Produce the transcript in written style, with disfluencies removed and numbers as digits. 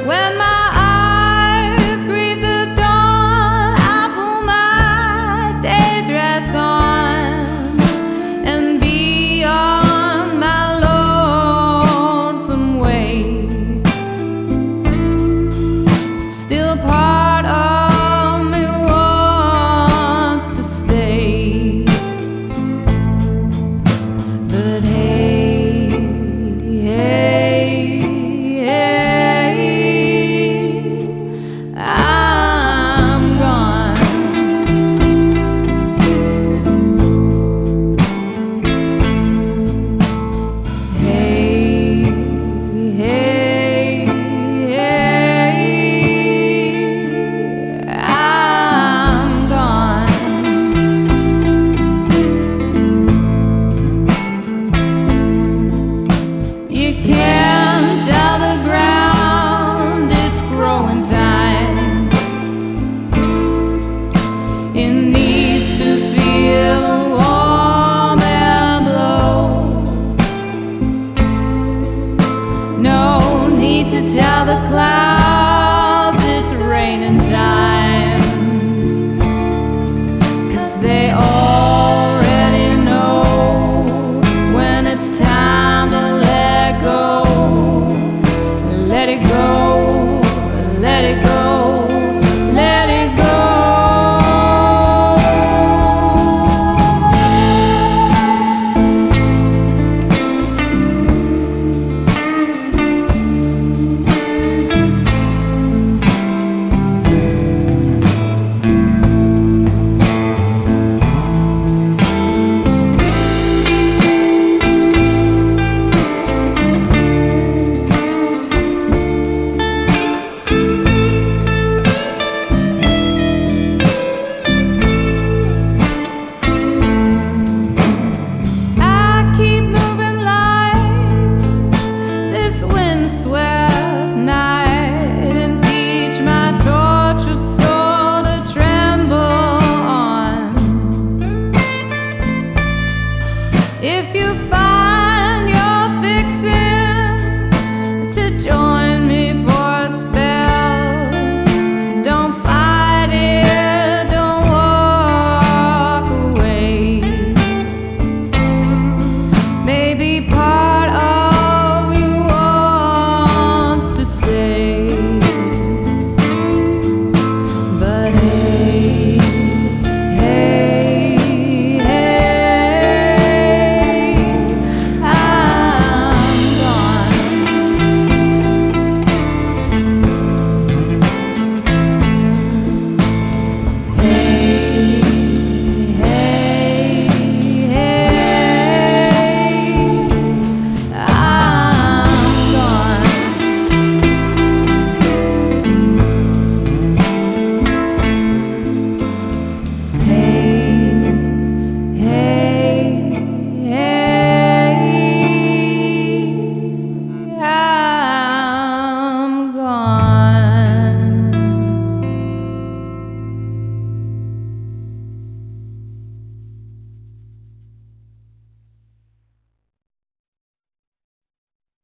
When my eyes greet the dawn, I pull my day dress on and be on my lonesome way. Still part of me wants to stay, but hey, hey, hey, I'm gone. Hey, hey, hey, I'm gone. You can't tell the ground it's growing time. It needs to feel the warm air blow. No need to tell the clouds it's raining time, 'cause they already know when it's time to let go. Let it go.